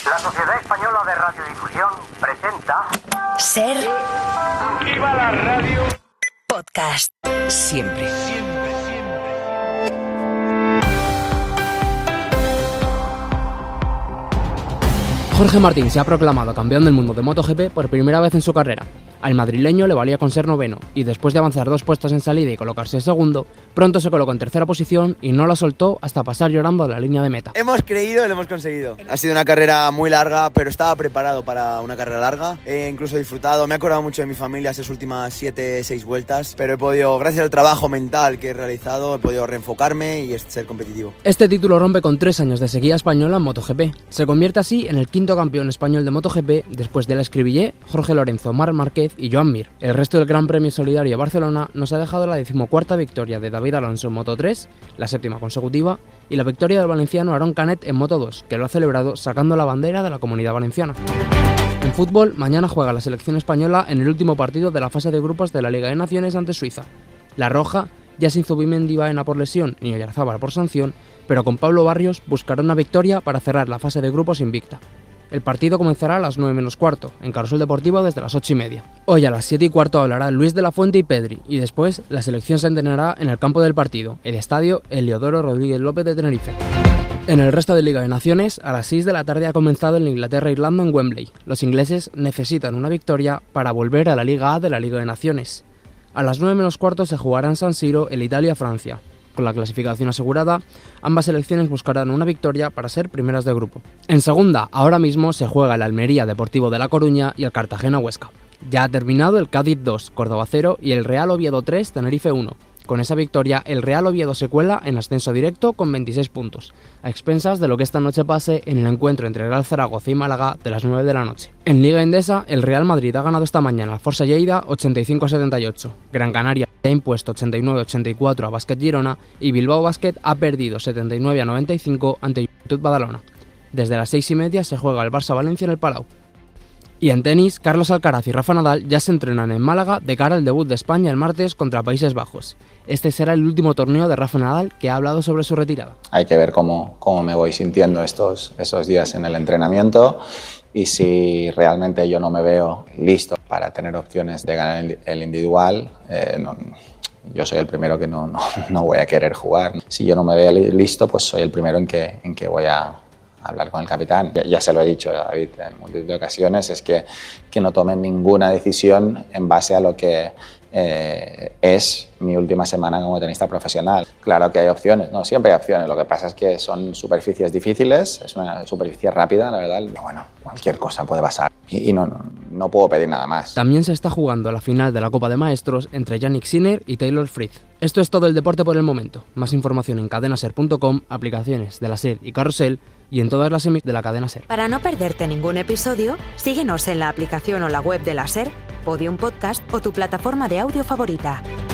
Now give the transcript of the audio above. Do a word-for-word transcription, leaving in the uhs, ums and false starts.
La Sociedad Española de Radiodifusión presenta... Ser. ¡Viva la radio! Podcast. Siempre. Siempre, siempre. Jorge Martín se ha proclamado campeón del mundo de MotoGP por primera vez en su carrera. Al madrileño le valía con ser noveno, y después de avanzar dos puestos en salida y colocarse segundo, pronto se colocó en tercera posición y no la soltó hasta pasar llorando a la línea de meta. Hemos creído y lo hemos conseguido. Ha sido una carrera muy larga, pero estaba preparado para una carrera larga. He incluso disfrutado, me he acordado mucho de mi familia esas últimas siete, seis vueltas, pero he podido, gracias al trabajo mental que he realizado, he podido reenfocarme y ser competitivo. Este título rompe con tres años de sequía española en MotoGP. Se convierte así en el quinto campeón español de MotoGP después del Escribillé, Jorge Lorenzo, Marc Márquez y Joan Mir. El resto del Gran Premio Solidario de Barcelona nos ha dejado la decimocuarta victoria de David Alonso en Moto tres, la séptima consecutiva, y la victoria del valenciano Aron Canet en Moto dos, que lo ha celebrado sacando la bandera de la Comunidad Valenciana. En fútbol, mañana juega la selección española en el último partido de la fase de grupos de la Liga de Naciones ante Suiza. La roja, ya sin Zubimendi Baena por lesión ni Oyarzábal por sanción, pero con Pablo Barrios buscará una victoria para cerrar la fase de grupos invicta. El partido comenzará a las nueve menos cuarto, en Carrusel Deportivo desde las ocho y media. Hoy a las siete y cuarto hablará Luis de la Fuente y Pedri, y después la selección se entrenará en el campo del partido, el estadio Heliodoro Rodríguez López de Tenerife. En el resto de Liga de Naciones, a las seis de la tarde ha comenzado el Inglaterra-Irlanda en Wembley. Los ingleses necesitan una victoria para volver a la Liga A de la Liga de Naciones. A las nueve menos cuarto se jugará en San Siro el Italia-Francia. Con la clasificación asegurada, ambas selecciones buscarán una victoria para ser primeras de grupo. En segunda, ahora mismo se juega el Almería Deportivo de La Coruña y el Cartagena Huesca. Ya ha terminado el Cádiz dos, Córdoba cero y el Real Oviedo tres, Tenerife uno. Con esa victoria, el Real Oviedo se cuela en ascenso directo con veintiséis puntos, a expensas de lo que esta noche pase en el encuentro entre Real Zaragoza y Málaga de las nueve de la noche. En Liga Endesa, el Real Madrid ha ganado esta mañana al Forza Lleida ochenta y cinco a setenta y ocho. Gran Canaria ha impuesto ochenta y nueve a ochenta y cuatro a Básquet Girona y Bilbao Basket ha perdido setenta y nueve a noventa y cinco ante Juventud Badalona. Desde las seis y media se juega el Barça Valencia en el Palau. Y en tenis, Carlos Alcaraz y Rafa Nadal ya se entrenan en Málaga de cara al debut de España el martes contra Países Bajos. Este será el último torneo de Rafa Nadal, que ha hablado sobre su retirada. Hay que ver cómo, cómo me voy sintiendo estos, estos días en el entrenamiento y si realmente yo no me veo listo para tener opciones de ganar el, el individual, eh, no, yo soy el primero que no, no, no voy a querer jugar. Si yo no me veo listo, pues soy el primero en que, en que voy a hablar con el capitán. Ya, ya se lo he dicho a David en múltiples ocasiones, es que, que no tomen ninguna decisión en base a lo que eh, es mi última semana como tenista profesional. Claro que hay opciones, no, siempre hay opciones, lo que pasa es que son superficies difíciles, es una superficie rápida, la verdad, bueno, cualquier cosa puede pasar y, y no, no, no puedo pedir nada más. También se está jugando la final de la Copa de Maestros entre Jannik Sinner y Taylor Fritz. Esto es todo el deporte por el momento. Más información en cadena ser punto com, aplicaciones de la SER y Carrusel y en todas las emisoras de la cadena SER. Para no perderte ningún episodio, síguenos en la aplicación o la web de la SER, Podium Podcast o tu plataforma de audio favorita.